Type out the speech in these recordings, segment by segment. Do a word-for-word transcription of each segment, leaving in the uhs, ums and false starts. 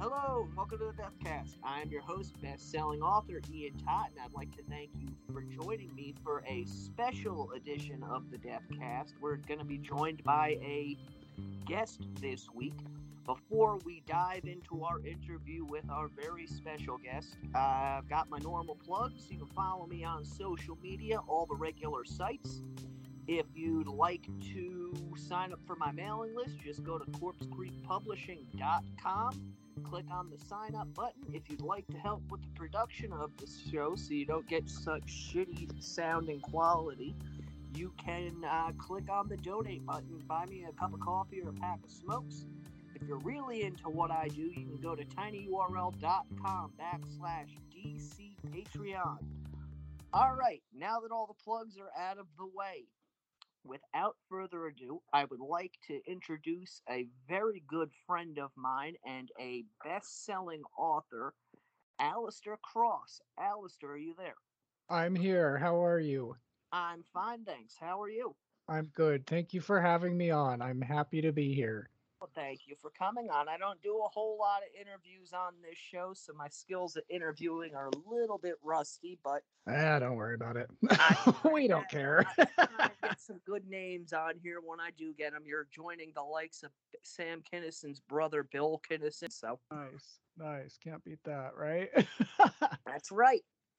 Hello, and welcome to the Deathcast. I am your host, best-selling author Ian Tott, and I'd like to thank you for joining me for a special edition of the Deathcast. We're going to be joined by a guest this week. Before we dive into our interview with our very special guest, uh, I've got my normal plugs. You can follow me on social media, all the regular sites. If you'd like to sign up for my mailing list, just go to corpse creek publishing dot com. Click on the sign up button. If you'd like to help with the production of this show so you don't get such shitty sounding quality, you can uh, click on the donate button, buy me a cup of coffee or a pack of smokes. If you're really into what I do, you can go to tinyurl.com backslash DC Patreon. All right, now that all the plugs are out of the way, without further ado, I would like to introduce a very good friend of mine and a best-selling author, Alistair Cross. Alistair, are you there? I'm here. How are you? I'm fine, thanks. How are you? I'm good. Thank you for having me on. I'm happy to be here. Well, thank you for coming on. I don't do a whole lot of interviews on this show, so my skills at interviewing are a little bit rusty, but Ah, don't worry about it. I, we don't care. I, I get some good names on here when I do get them. You're joining the likes of Sam Kinnison's brother, Bill Kinnison. So Nice, nice. Can't beat that, right? that's right.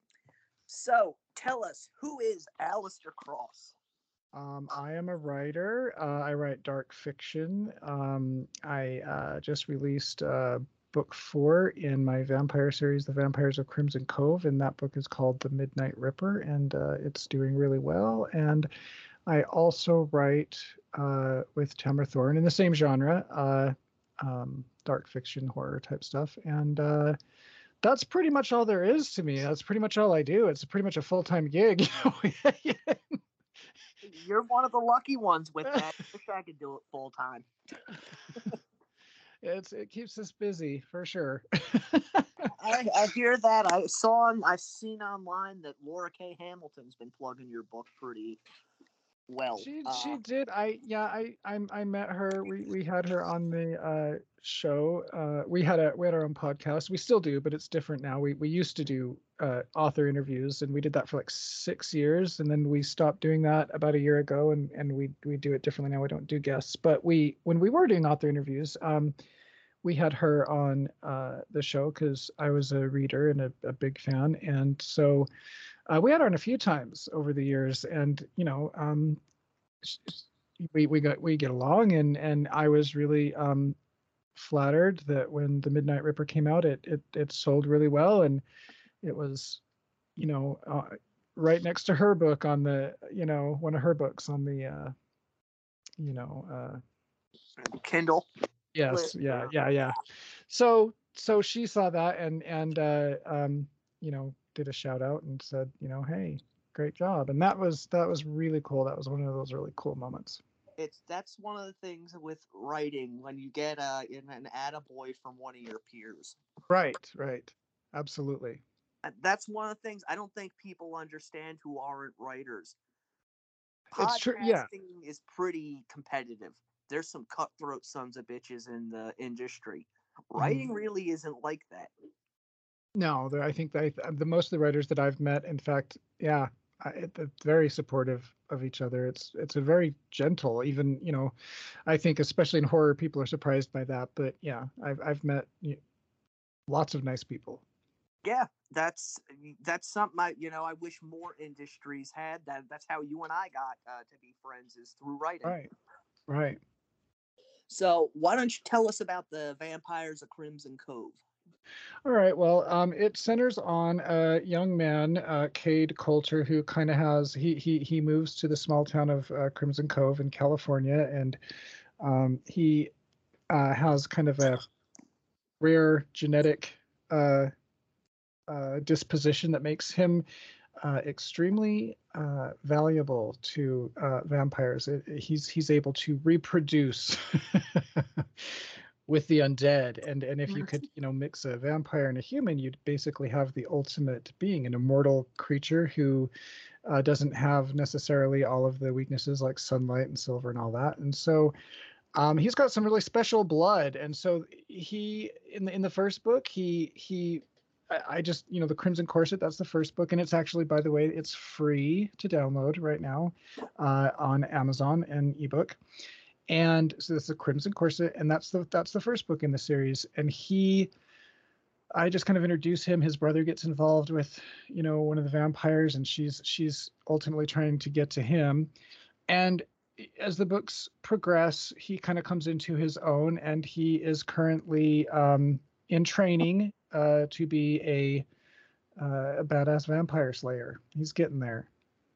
So tell us, who is Alistair Cross? Um, I am a writer. Uh, I write dark fiction. Um, I uh, just released uh, book four in my vampire series, The Vampires of Crimson Cove, and that book is called The Midnight Ripper, and uh, it's doing really well. And I also write uh, with Tamara Thorne in the same genre, uh, um, dark fiction, horror type stuff. And uh, that's pretty much all there is to me. That's pretty much all I do. It's pretty much a full-time gig. You're one of the lucky ones with that. I wish I could do it full time. It's it keeps us busy for sure. I, I hear that. I saw. I've seen online that Laura K. Hamilton's been plugging your book pretty well. She Uh, she did. I yeah. I I I met her. We we had her on the uh, show. Uh, we had a we had our own podcast. We still do, but it's different now. We we used to do uh, author interviews, and we did that for like six years, and then we stopped doing that about a year ago, and and we we do it differently now. We don't do guests, but we when we were doing author interviews, um, we had her on uh, the show because I was a reader and a, a big fan, and so. Uh, we had her on a few times over the years, and you know, um, we we got we get along, and and I was really um, flattered that when The Midnight Ripper came out, it it it sold really well, and it was, you know, uh, right next to her book on the, you know, one of her books on the, uh, you know, uh, Kindle. yes, yeah, yeah, yeah. So so she saw that and and uh, um, you know. did a shout out and said, you know, hey, great job. And that was that was really cool. That was one of those really cool moments. It's that's one of the things with writing when you get uh, an attaboy from one of your peers. Right, right. Absolutely. That's one of the things I don't think people understand who aren't writers. It's true. Yeah. Podcasting is pretty competitive. There's some cutthroat sons of bitches in the industry. Writing mm. really isn't like that. No, I think that the most of the writers that I've met, in fact, yeah, they're very supportive of each other. It's it's a very gentle, even, you know, I think especially in horror, people are surprised by that. But yeah, I've I've met you know, lots of nice people. Yeah, that's that's something I you know I wish more industries had. That that's how you and I got uh, to be friends, is through writing. Right, right. So why don't you tell us about the Vampires of Crimson Cove? All right. Well, um, it centers on a young man, uh, Cade Coulter, who kind of has he he he moves to the small town of uh, Crimson Cove in California, and um, he uh, has kind of a rare genetic uh, uh, disposition that makes him uh, extremely uh, valuable to uh, vampires. It, he's he's able to reproduce. With the undead, and and if you could, you know, mix a vampire and a human, you'd basically have the ultimate being, an immortal creature who uh, doesn't have necessarily all of the weaknesses like sunlight and silver and all that. And so Um, he's got some really special blood, and so he in the in the first book he he I, I just you know the Crimson Corset, that's the first book, and it's actually, by the way, it's free to download right now uh, on Amazon and ebook. And so this is the Crimson Corset, and that's the that's the first book in the series. And he, I just kind of introduce him. His brother gets involved with, you know, one of the vampires, and she's she's ultimately trying to get to him. And as the books progress, he kind of comes into his own, and he is currently um, in training uh, to be a uh, a badass vampire slayer. He's getting there.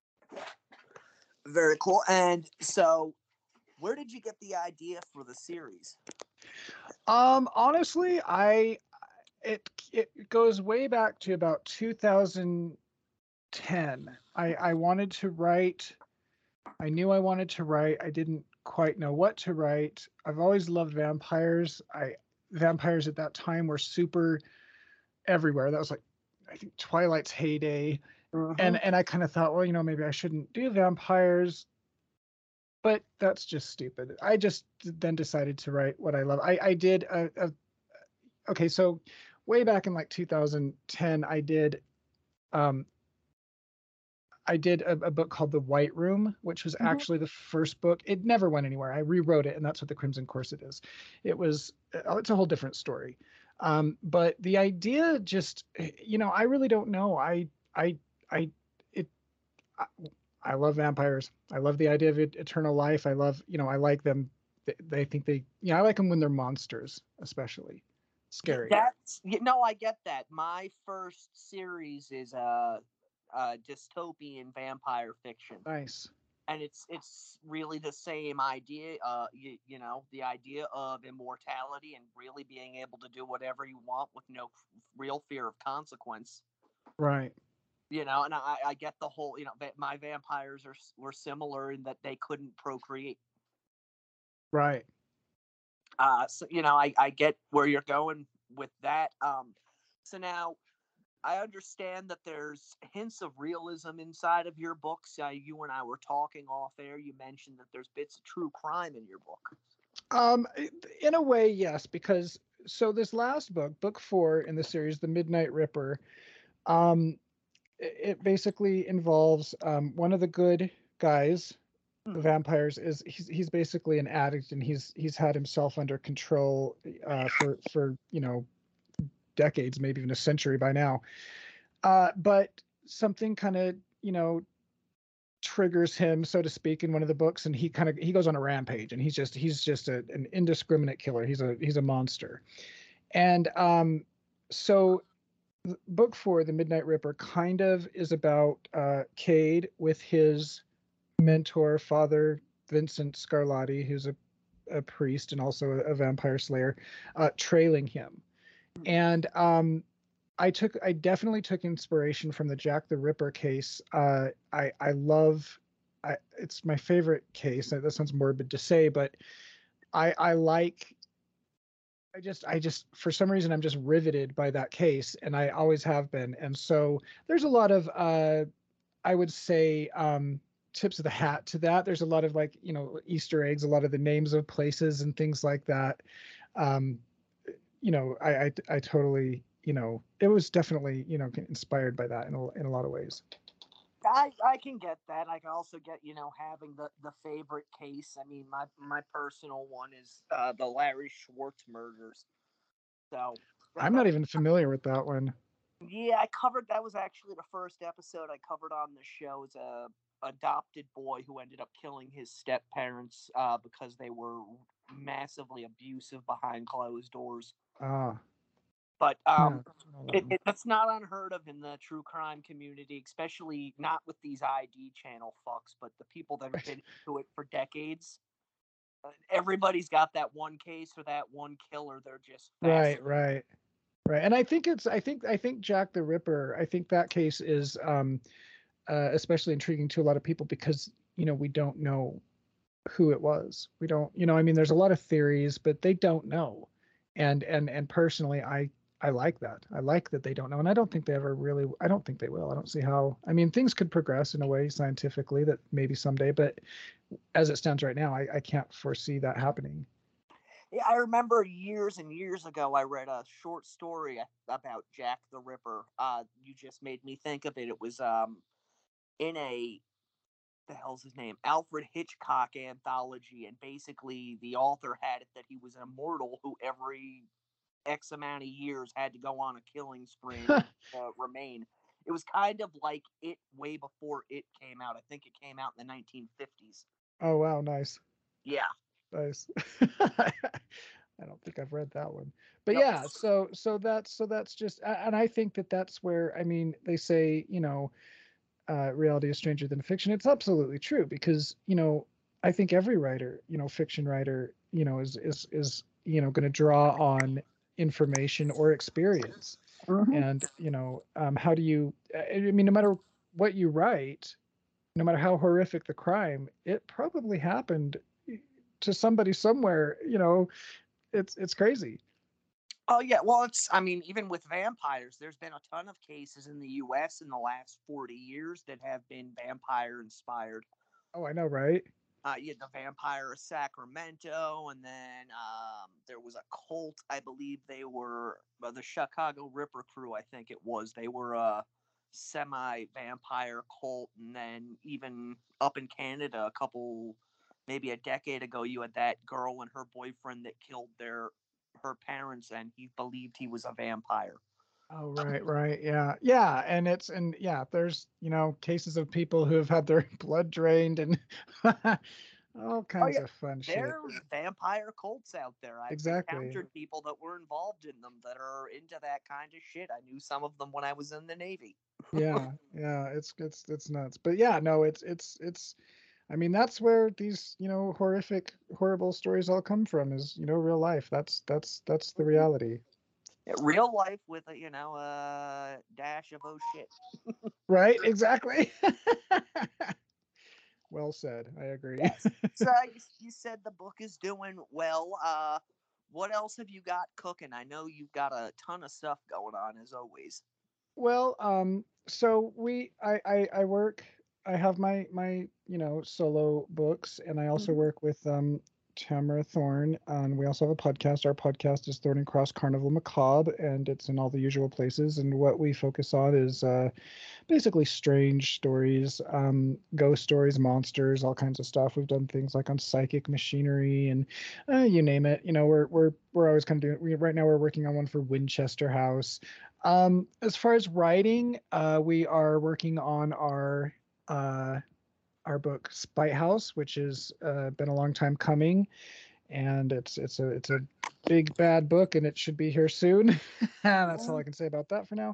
Very cool. And so, where did you get the idea for the series? Um, honestly, I it it goes way back to about two thousand ten. I I wanted to write. I knew I wanted to write. I didn't quite know what to write. I've always loved vampires. I vampires at that time were super everywhere. That was like, I think, Twilight's heyday. Mm-hmm. And and I kind of thought, well, you know, maybe I shouldn't do vampires. But that's just stupid. I just then decided to write what I love. I, I did a, a okay, so way back in like two thousand ten, I did um I did a, a book called The White Room, which was Mhm. actually the first book. It never went anywhere. I rewrote it, and that's what the Crimson Corset is. It was uh, it's a whole different story. Um, but the idea just, you know, I really don't know. I I I it I, I love vampires. I love the idea of it, eternal life. I love, you know, I like them. They, they think they, yeah, I like them when they're monsters, especially scary. That's you know, I get that. My first series is a, a dystopian vampire fiction, Nice. and it's it's really the same idea. Uh, you, you know, the idea of immortality and really being able to do whatever you want with no f- real fear of consequence. Right. You know, and I, I get the whole. You know, va- my vampires are s- were similar in that they couldn't procreate. Right. Uh, so you know, I, I get where you're going with that. Um, so now I understand that there's hints of realism inside of your books. Uh, you and I were talking off air. You mentioned that there's bits of true crime in your book. Um, in a way, yes, because so this last book, book four in the series, The Midnight Ripper, um, it, it basically involves um, one of the good guys, the vampires, is he's he's basically an addict, and he's he's had himself under control uh, for for you know decades, maybe even a century by now. Uh, but something kind of, you know, triggers him, so to speak, in one of the books, and he kind of he goes on a rampage, and he's just he's just a, an indiscriminate killer. He's a he's a monster. And um, so book four, The Midnight Ripper, kind of is about uh, Cade with his mentor, Father Vincent Scarlatti, who's a, a priest and also a, a vampire slayer, uh, trailing him. And um, I took I definitely took inspiration from the Jack the Ripper case. Uh, I I love I, it's my favorite case. That sounds morbid to say, but I I like I just I just for some reason I'm just riveted by that case, and I always have been. And so there's a lot of uh, I would say um, tips of the hat to that. There's a lot of, like, you know, Easter eggs, a lot of the names of places and things like that. Um, you know, I, I I totally, you know, it was definitely, you know, inspired by that in a, in a lot of ways. I, I can get that. I can also get, you know, having the, the favorite case. I mean, my, my personal one is uh, the Larry Schwartz murders. So I'm not even familiar with that one. Yeah, I covered that was actually the first episode I covered on the show. As a adopted boy who ended up killing his step parents uh, because they were massively abusive behind closed doors. Ah. But um, yeah, it, it, it's not unheard of in the true crime community, especially not with these I D channel fucks, but the people that have been into it for decades. Uh, everybody's got that one case or that one killer. They're just right, right, right. And I think it's I think I think Jack the Ripper. I think that case is um, uh, especially intriguing to a lot of people because, you know, we don't know who it was. We don't, you know, I mean, there's a lot of theories, but they don't know. And and and personally, I I like that. I like that they don't know, and I don't think they ever really. I don't think they will. I don't see how. I mean, things could progress in a way scientifically that maybe someday, but as it stands right now, I, I can't foresee that happening. Yeah, I remember years and years ago, I read a short story about Jack the Ripper. Uh, you just made me think of it. It was um in a the hell's his name Alfred Hitchcock anthology, and basically the author had it that he was immortal who every X amount of years had to go on a killing spree and uh, remain. It was kind of like it way before it came out. I think it came out in the nineteen fifties. Oh wow, nice, Yeah. nice. I don't think I've read that one, but Yep. yeah. So so that's so that's just, and I think that that's where, I mean, they say, you know, uh, reality is stranger than fiction. It's absolutely true because, you know, I think every writer, you know, fiction writer, you know, is is is you know going to draw on information or experience. Mm-hmm. And you know, um, how do you? I mean, no matter what you write, no matter how horrific the crime, it probably happened to somebody somewhere. You know, it's it's crazy. Oh yeah, well, it's I mean, even with vampires, there's been a ton of cases in the U S in the last forty years that have been vampire inspired. Oh, I know, right? Uh, you had the Vampire of Sacramento, and then um, there was a cult. I believe they were uh, the Chicago Ripper crew. I think it was. They were a semi-vampire cult, and then even up in Canada, a couple, maybe a decade ago, you had that girl and her boyfriend that killed their her parents, and he believed he was a vampire. Oh, right, right. Yeah. Yeah. And it's, and yeah, there's, you know, cases of people who have had their blood drained and all Oh kinds yeah, of fun shit. there's vampire cults out there. I've Exactly. encountered people that were involved in them that are into that kind of shit. I knew some of them when I was in the Navy. Yeah. Yeah. It's, it's, it's nuts. But yeah, no, it's, it's, it's, I mean, that's where these, you know, horrific, horrible stories all come from is, you know, real life. That's, that's, that's the reality. Yeah, real life with a you know a dash of oh shit. Right. Exactly. Well said. I agree. Yes. So you, you said the book is doing well. Uh, what else have you got cooking? I know you've got a ton of stuff going on as always. Well, um, so we, I, I, I work, I have my, my, you know, solo books, and I also Mhm. work with, um, Tamara Thorne, and we also have a podcast. Our podcast is Thorn and Cross Carnival Macabre, and it's in all the usual places. And what we focus on is, uh, basically strange stories, um, ghost stories, monsters, all kinds of stuff. We've done things like on psychic machinery and uh, you name it. You know, we're we're we're always kind of doing. We, right now, we're working on one for Winchester House. Um, as far as writing, uh, we are working on our uh, our book Spite House, which has uh, been a long time coming, and it's it's a it's a big bad book, and it should be here soon. That's all I can say about that for now.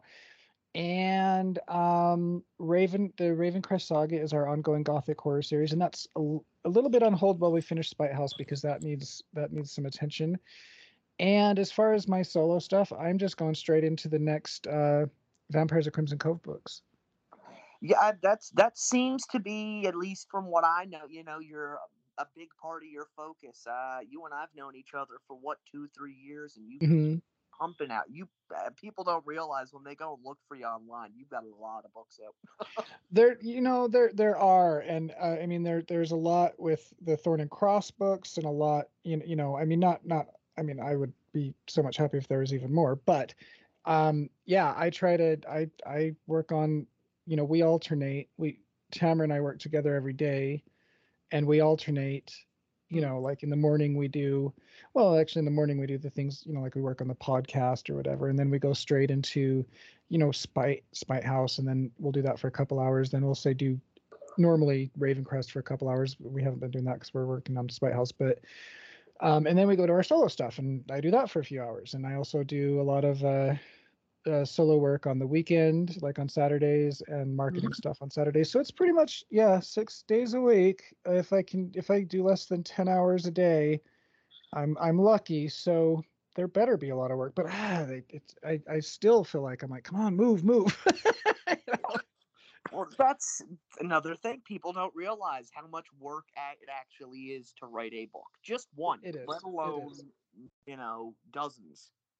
And um, Raven, the Ravencrest Saga is our ongoing Gothic horror series, and that's a, a little bit on hold while we finish Spite House because that needs that needs some attention. And as far as my solo stuff, I'm just going straight into the next uh, Vampires of Crimson Cove books. Yeah, that's that seems to be at least from what I know. You know, you're a big part of your focus. Uh, you and I've known each other for what two, three years, and you've been Hmm. pumping out. You uh, people don't realize when they go and look for you online, you've got a lot of books out. There, you know, there there are, and uh, I mean, there there's a lot with the Thorn and Cross books, and a lot, you know, you know, I mean, not not, I mean, I would be so much happy if there was even more, but um, yeah, I try to, I I work on, you know, we alternate. We Tamara and I work together every day, and we alternate. You know, like in the morning we do, well, actually in the morning we do the things, you know, like we work on the podcast or whatever, and then we go straight into, you know, Spite Spite House, and then we'll do that for a couple hours. Then we'll say do normally Ravencrest for a couple hours. We haven't been doing that because we're working on Spite House, but um, and then we go to our solo stuff, and I do that for a few hours. And I also do a lot of uh, uh, solo work on the weekend, like on Saturdays, and marketing stuff on Saturdays. So it's pretty much, yeah, six days a week. If I can, if I do less than ten hours a day, I'm I'm lucky. So there better be a lot of work. But ah, they, it's I I still feel like I'm like, come on, move, move. You know? Well, that's another thing. People don't realize how much work it actually is to write a book. Just one, It let is. It is. alone, you know, dozens.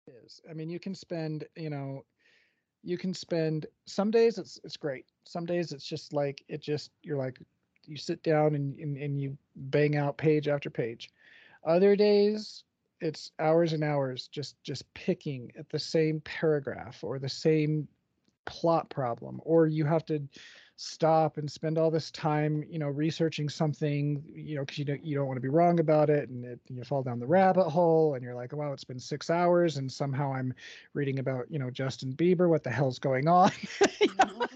is. I mean, you can spend, you know, you can spend some days it's it's great. Some days it's just like it just you're like you sit down and and, and you bang out page after page. Other days it's hours and hours just just picking at the same paragraph or the same plot problem, or you have to stop and spend all this time, you know, researching something, you know, because you don't you don't want to be wrong about it, and it, you fall down the rabbit hole, and you're like, wow, it's been six hours, and somehow I'm reading about, you know, Justin Bieber. What the hell's going on? Mhm.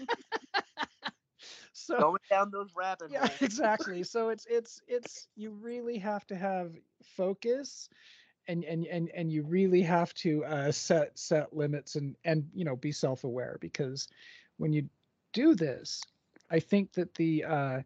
So Going down those rabbit yeah, holes. exactly. So it's it's it's you really have to have focus, and and and and you really have to uh, set set limits, and and you know be self aware, because when you do this, I think that the uh,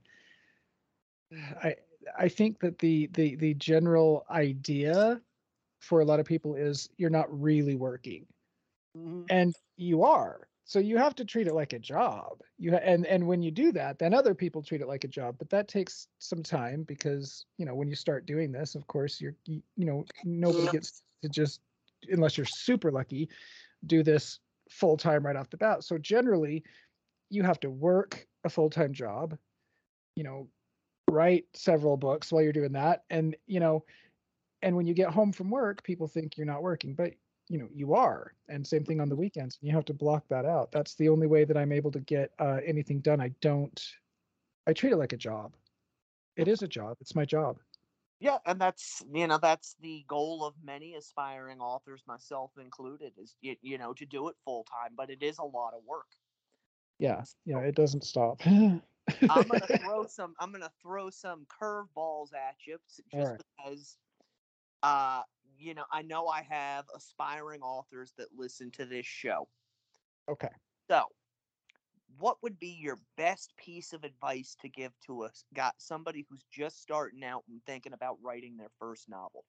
I I think that the the the general idea for a lot of people is you're not really working, Mhm. and you are. So you have to treat it like a job. You ha- and and when you do that, then other people treat it like a job. But that takes some time, because you know when you start doing this, of course you're you, you know nobody gets to just, unless you're super lucky, do this full time right off the bat. So generally, you have to work a full time job. You know, write several books while you're doing that, and you know and when you get home from work, people think you're not working, but you know you are. And same thing on the weekends. You have to block that out. That's the only way that I'm able to get uh, anything done. I don't. I treat it like a job. It is a job. It's my job. Yeah, and that's you know that's the goal of many aspiring authors, myself included, is you, you know to do it full time, but it is a lot of work. Yeah, yeah. So It doesn't stop. I'm gonna throw some I'm gonna throw some curveballs at you All just right. because uh you know I know I have aspiring authors that listen to this show. Okay. So what would be your best piece of advice to give to us got somebody who's just starting out and thinking about writing their first novel?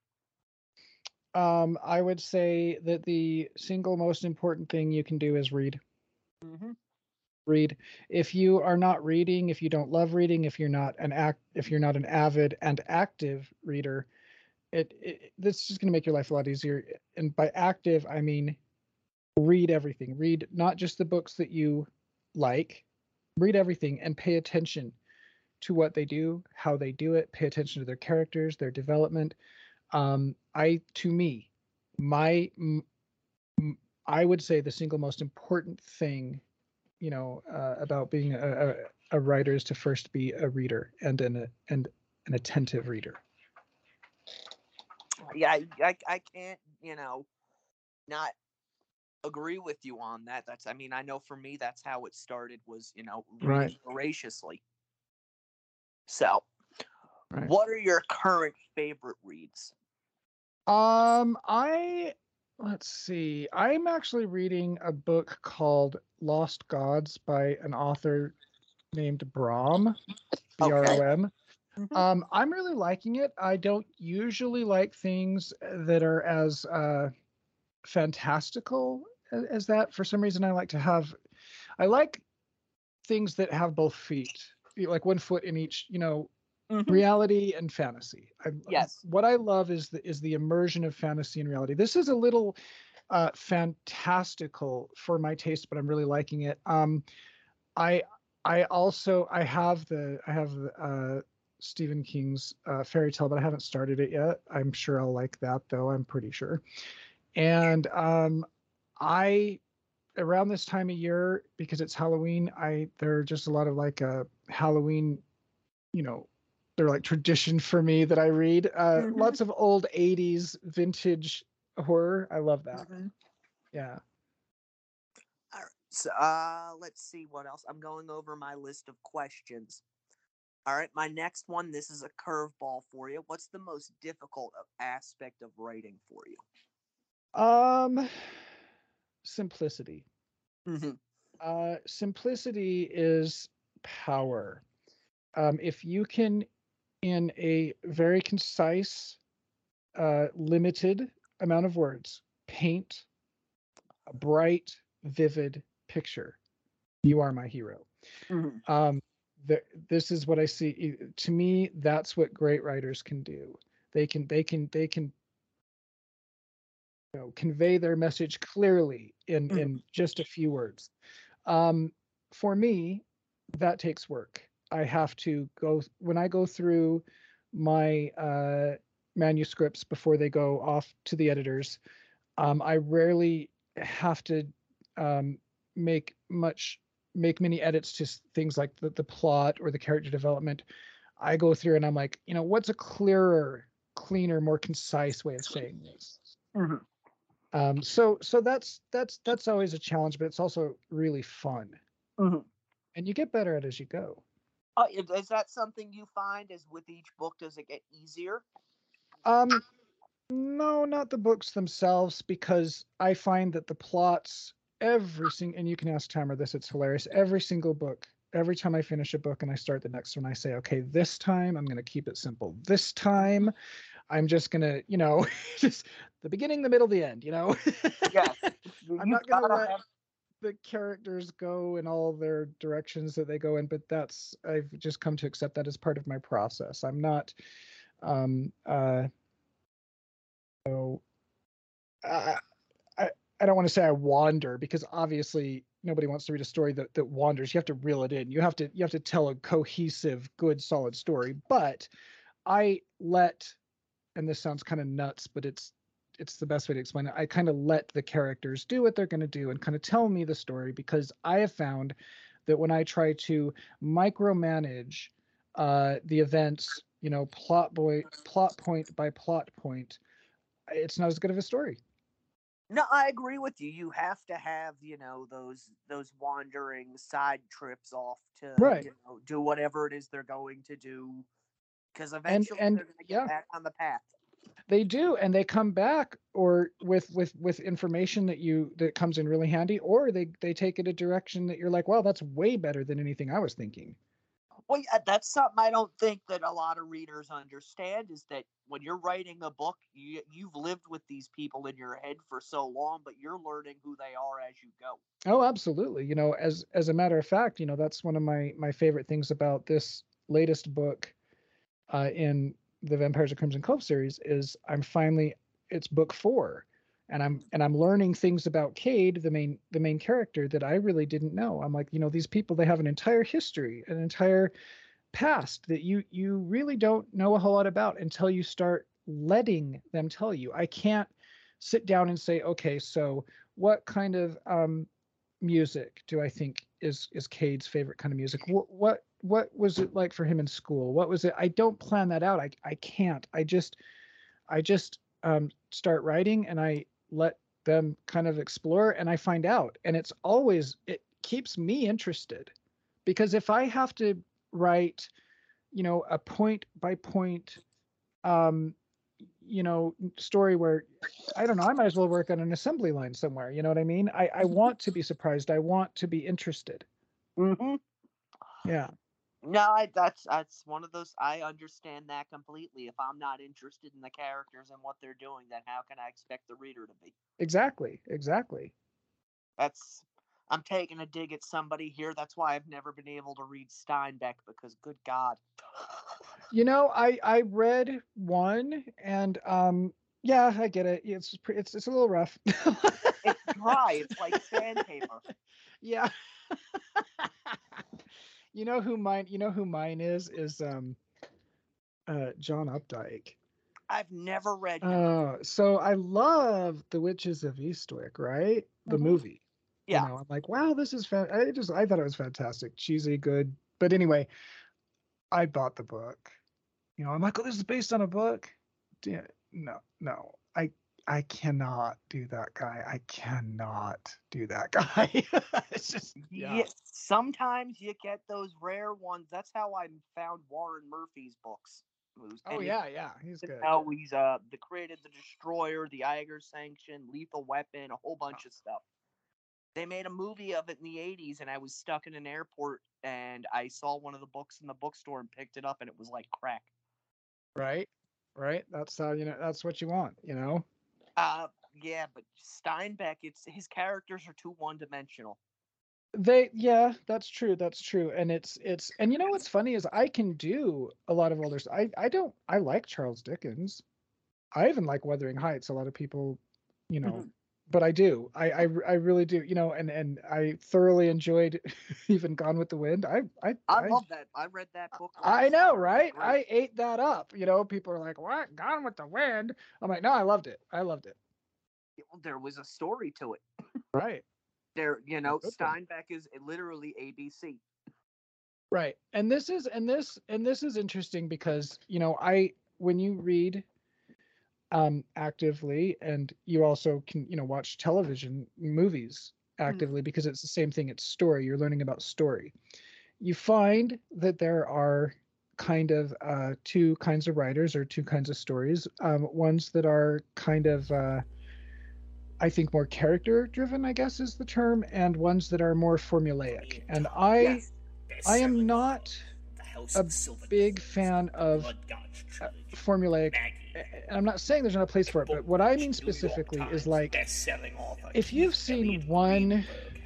Um, I would say that the single most important thing you can do is read. Mm-hmm. Read. If you are not reading, if you don't love reading, if you're not an act, if you're not an avid and active reader, it, it this is going to make your life a lot easier. And by active, I mean read everything. Read not just the books that you like, read everything and pay attention to what they do, how they do it. Pay attention to their characters, their development. Um, I, to me, my, m- m- I would say the single most important thing, you know, uh, about being a, a, a writer is to first be a reader, and an and an attentive reader. Yeah, I, I, I can't, you know, not agree with you on that. That's, I mean, I know for me, that's how it started was, you know, Right. reading voraciously. So, Right. what are your current favorite reads? Um, I let's see. I'm actually reading a book called Lost Gods by an author named Brom, B R O Okay. M. Mm-hmm. Um, I'm really liking it. I don't usually like things that are as uh, fantastical as, as that. For some reason, I like to have. I like things that have both feet, like one foot in each. You know, Mm-hmm. reality and fantasy. I, Yes. what I love is the is the immersion of fantasy and reality. This is a little uh, fantastical for my taste, but I'm really liking it. Um, I I also I have the I have the, uh, Stephen King's uh, fairy tale, but I haven't started it yet. I'm sure I'll like that, though. I'm pretty sure. And um, I around this time of year, because it's Halloween, I there are just a lot of like uh, Halloween, you know, they're like tradition for me that I read. Uh, Mm-hmm. lots of old eighties vintage horror. I love that. Mm-hmm. Yeah. All right. So, uh, let's see what else. I'm going over my list of questions. All right, my next one. This is a curveball for you. What's the most difficult aspect of writing for you? Um, simplicity. Mm-hmm. Uh, simplicity is power. Um, if you can, in a very concise, uh, limited amount of words, paint a bright, vivid picture, you are my hero. Mm-hmm. Um, the, this is what I see. To me, that's what great writers can do. They can, they can, they can you know, convey their message clearly in Mhm. in just a few words. Um, for me, that takes work. I have to go when I go through my uh, manuscripts before they go off to the editors. Um, I rarely have to um, make much make many edits to s- things like the, the plot or the character development. I go through and I'm like, you know, what's a clearer, cleaner, more concise way of saying this? Mhm. Um, so so that's that's that's always a challenge, but it's also really fun, Mhm. and you get better at it as you go. Uh, is is that something you find as with each book? Does it get easier? Um, no, not the books themselves, because I find that the plots, every single, and you can ask Tamara this, it's hilarious. Every single book, every time I finish a book and I start the next one, I say, okay, this time I'm going to keep it simple. This time I'm just going to, you know, just the beginning, the middle, the end, you know? Yes. You, I'm you not going to gotta let have. the characters go in all their directions that they go in, but that's, I've just come to accept that as part of my process. I'm not, um, uh, I, I, I don't want to say I wander, because obviously nobody wants to read a story that, that wanders. You have to reel it in. You have to you have to tell a cohesive, good, solid story. But I let, and this sounds kind of nuts, but it's it's the best way to explain it. I kind of let the characters do what they're going to do and kind of tell me the story, because I have found that when I try to micromanage uh, the events, you know, plot boy plot point by plot point, it's not as good of a story. No, I agree with you. You have to have, you know, those those wandering side trips off to, Right. you know, do whatever it is they're going to do, because And eventually and they're going to get yeah, back on the path. they do, and they come back or with with with information that you that comes in really handy, or they they take it a direction that you're like, wow, that's way better than anything I was thinking. Well, yeah, that's something I don't think that a lot of readers understand, is that when you're writing a book, you, you've lived with these people in your head for so long, but you're learning who they are as you go. Oh, absolutely. You know, as as a matter of fact, you know, that's one of my my favorite things about this latest book uh, in the Vampires of Crimson Cove series is I'm finally it's book four, and I'm and I'm learning things about Cade, the main the main character, that I really didn't know. I'm like, you know, these people, they have an entire history, an entire past that you you really don't know a whole lot about until you start letting them tell you. I can't sit down and say, okay, so what kind of um, music do I think is is Cade's favorite kind of music? What what what was it like for him in school? What was it? I don't plan that out. I I can't. I just I just um, start writing and I let them kind of explore and I find out. And it's always it keeps me interested, because if I have to write, you know, a point by point um you know story where I don't know, I might as well work on an assembly line somewhere, you know what I mean? I i want to be surprised, I want to be interested. Mm-hmm. Yeah, No, I, that's that's one of those. I understand that completely. If I'm not interested in the characters and what they're doing, then how can I expect the reader to be? exactly, exactly. That's I'm taking a dig at somebody here. That's why I've never been able to read Steinbeck, because good God. You know, i i read one and um yeah, I get it. It's pre- it's it's a little rough. It's dry. It's like sandpaper. Yeah. You know who mine you know who mine is is um uh John Updike. I've never read him. Uh, so I love The Witches of Eastwick, right? The Hmm. movie. You Yeah. know, I'm like, wow, this is fan. I just I thought it was fantastic, cheesy, good. But anyway, I bought the book. You know, I'm like, oh, this is based on a book. Yeah, no, no, I I cannot do that guy. I cannot do that guy. It's just yeah. Yes. Sometimes you get those rare ones. That's how I found Warren Murphy's books. Oh And if yeah, yeah, he's you good. know, he's uh the created the Destroyer, the Eiger Sanction, Lethal Weapon, a whole bunch of stuff. They made a movie of it in the eighties, and I was stuck in an airport, and I saw one of the books in the bookstore and picked it up, and it was like crack. Right, right. That's how you know. That's what you want. You know. Uh, yeah, but Steinbeck, it's his characters are too one dimensional. They yeah, that's true. That's true. And it's it's and you know what's funny is I can do a lot of older I I don't I like Charles Dickens. I even like Wuthering Heights. A lot of people you know, Mhm. but I do. I, I I really do. You know, and and I thoroughly enjoyed even Gone with the Wind. I I I I love that. I read that book I last know, summer. It was right? great. I ate that up. You know, people are like, "What? Gone with the Wind?" I'm like, "No, I loved it. I loved it." There was a story to it. Right. There, you A know, good one. Steinbeck is literally A B C. Right. And this is and this and this is interesting because, you know, I when you read um actively, and you also can, you know, watch television movies Mhm. actively, because it's the same thing, it's story. You're learning about story. You find that there are kind of uh two kinds of writers, or two kinds of stories. Um ones that are kind of uh I think more character driven, I guess is the term, and ones that are more formulaic. And I Yes. I am not a big fan of uh, formulaic. And I'm not saying there's not a place for it, but what I mean specifically is like, if you've seen one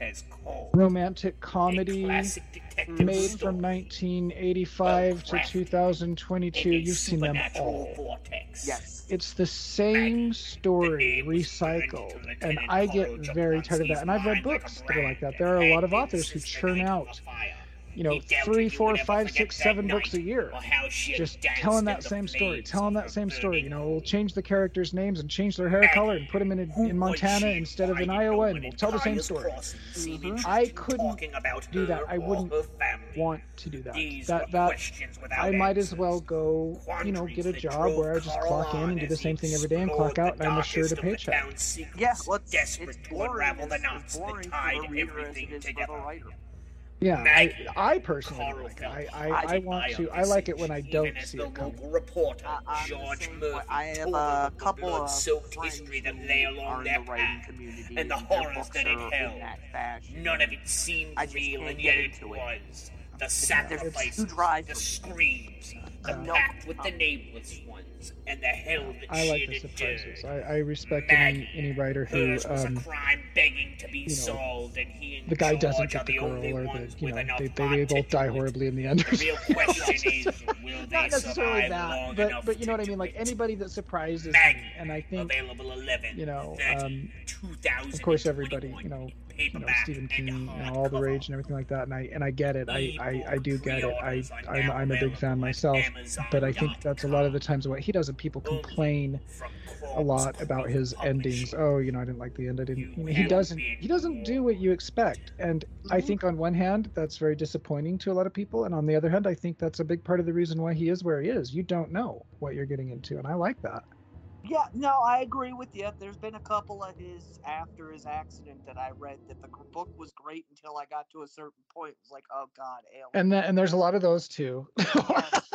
romantic comedy made Mhm. from nineteen eighty-five to two thousand twenty-two, you've seen them all. Yes. It's the same story recycled, and I get very tired of that. And I've read books that are like that. There are a lot of authors who churn out, you know, three, four, five, six, seven books a year, just telling that same story, telling that same story. You know, we'll change the characters' names and change their hair color and put them in in Montana instead of in Iowa, and we'll tell the same story. Mhm. I couldn't do that. I wouldn't want to do that. That that I might as well go, you know, get a job where I just clock in and do the same thing every day and clock out, and I'm assured a paycheck. Yeah, well, it's, it's boring, as, as boring for the reader as it is for the writer. Yeah, I I personally don't like it. I, I, I- I want to. I like it when I don't see it coming. I, I'm the same way. I have a couple of friends who are in the writing community, and their books are in that fashion. None of it seemed I just real, can't and get yet it into it. was. The They're sacrifices, too dry the for me. screams, the Uh, pact with the nameless ones, and the hell that I like she the had surprises. endured. I, I respect any any writer who Hers was um a crime begging to be you know, solved, and he and the guy George doesn't are get the the girl, only or the ones you with know enough they, they, heart they to both do die it. horribly in the end. The real question is, will they Not necessarily survive that, long but enough but you know to what I do mean. Like it? anybody that surprises me, Maggie, and I think available eleven, you know, thirty, um, two thousand of course everybody, you know, you know paperback Stephen and King, you know, all the hardcover. rage and everything like that, and I and I get it. I I, I do get it. I Pre-orders are I'm now I'm a big fan available at myself, but I think Amazon that's a lot of the times what he does, and people Only complain from a lot Corpse about Crew his Publishing. endings. Oh, you know, I didn't like the end. I didn't. You know, he have doesn't. been He doesn't do what you expect, and I Mhm. think on one hand that's very disappointing to a lot of people, and on the other hand, I think that's a big part of the reason why he is where he is. You don't know what you're getting into, and I like that. Yeah, no, I agree with you. There's been a couple of his after his accident that I read that the book was great until I got to a certain point. It was like, oh god, alien. And then, and there's a lot of those too. Yes.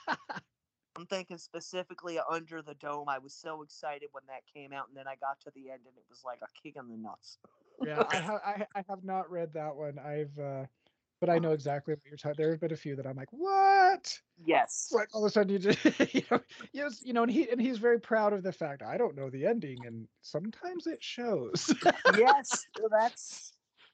I'm thinking specifically of Under the Dome. I was so excited when that came out, and then I got to the end, and it was like a kick in the nuts. Yeah, I have I, I have not read that one. I've uh but I know exactly what you're talking. There have been a few that I'm like, what? It's Yes. like all of a sudden you just you know, yes, you know, and he and he's very proud of the fact I don't know the ending, and sometimes it shows. Yes, that's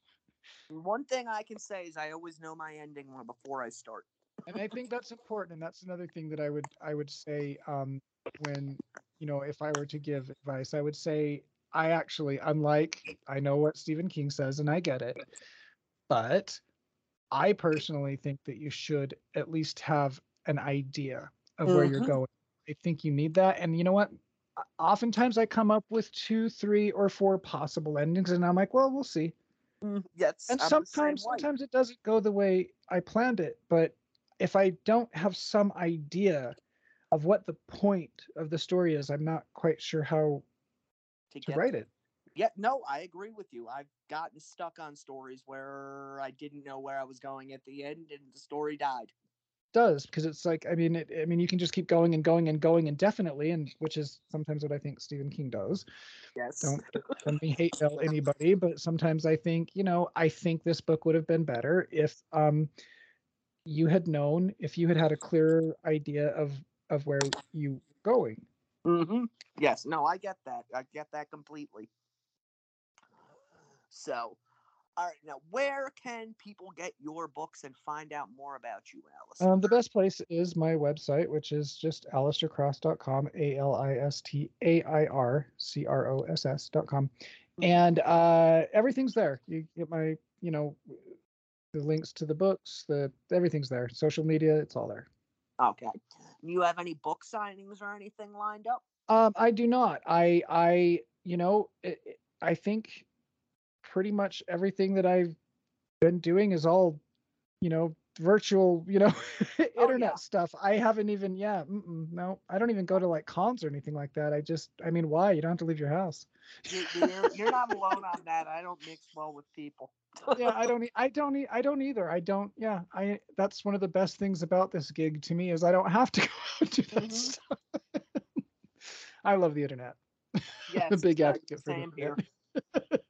one thing I can say is I always know my ending before I start. And I think that's important, and that's another thing that I would I would say um when, you know, if I were to give advice, I would say I actually, unlike, I know what Stephen King says and I get it, but I personally think that you should at least have an idea of where you're Mm-hmm. going. I think you need that. And you know what? O- Oftentimes I come up with two, three, or four possible endings, and I'm like, well, we'll see. Yes, And I'm the same sometimes, way. sometimes it doesn't go the way I planned it. But if I don't have some idea of what the point of the story is, I'm not quite sure how To to get write there. it. Yeah, no, I agree with you. I've gotten stuck on stories where I didn't know where I was going at the end, and the story died. Does, because it's like, I mean, it, I mean, you can just keep going and going and going indefinitely, and which is sometimes what I think Stephen King does. Yes. Don't send me hate mail, anybody, but sometimes I think, you know, I think this book would have been better if um you had known, if you had had a clearer idea of of where you were going. Mm-hmm. Yes, no, I get that. I get that completely. So, All right, now where can people get your books and find out more about you, Alice? Um, the best place is my website, which is just alistair cross dot com, A L I S T A I R C R O S S dot com. And uh, everything's there. You get my, you know, the links to the books, the everything's there. Social media, it's all there. Okay. You have any book signings or anything lined up? Um, I do not. I, I, you know, it, it- I think pretty much everything that I've been doing is all, you know, virtual, you know, internet yeah. stuff. I haven't even, yeah, mm-mm, no, I don't even go to like cons or anything like that. I just, I mean, why? You don't have to leave your house. You, you're, you're not alone on that. I don't mix well with people. Yeah, I don't, e- I don't, e- I don't either. I don't, yeah, I, that's one of the best things about this gig to me is I don't have to go out and do that Mhm. stuff. I love the internet. Yes, I'm a big uh, advocate for the same here. internet.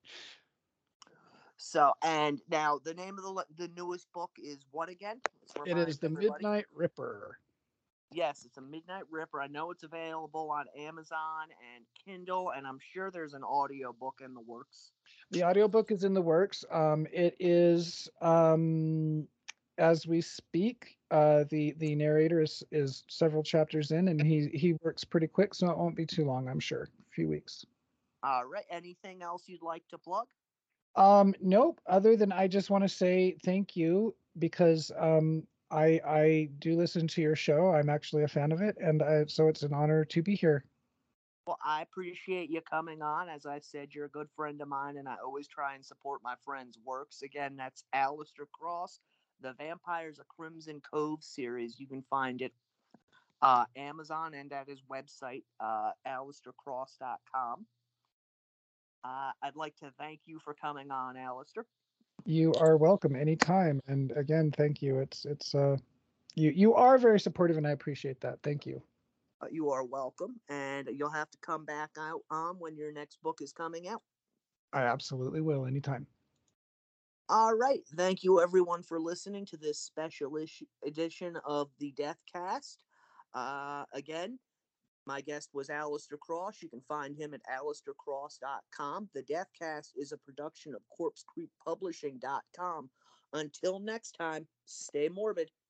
So, and now the name of the le- the newest book is what again? Let's It remind is the everybody. Midnight Ripper. Yes, it's a Midnight Ripper. I know it's available on Amazon and Kindle, and I'm sure there's an audio book in the works. The audiobook is in the works. Um, it is um, as we speak. Uh, the the narrator is is several chapters in, and he he works pretty quick, so it won't be too long. I'm sure, a few weeks. All right. Anything else you'd like to plug? Um, nope. Other than I just want to say thank you because um, I I do listen to your show. I'm actually a fan of it, and uh, so it's an honor to be here. Well, I appreciate you coming on. As I said, you're a good friend of mine, and I always try and support my friends' works. Again, that's Alistair Cross, the Vampires of Crimson Cove series. You can find it uh, Amazon and at his website, uh, alistair cross dot com. Uh, I'd like to thank you for coming on, Alistair. You are welcome anytime, and again, thank you. It's it's uh, you you are very supportive, and I appreciate that. Thank you. Uh, you are welcome, and you'll have to come back out um, when your next book is coming out. I absolutely will anytime. All right. Thank you, everyone, for listening to this special issue, edition of the Deathcast. Uh, again, my guest was Alistair Cross. You can find him at alistair cross dot com. The Deathcast is a production of corpse creek publishing dot com. Until next time, stay morbid.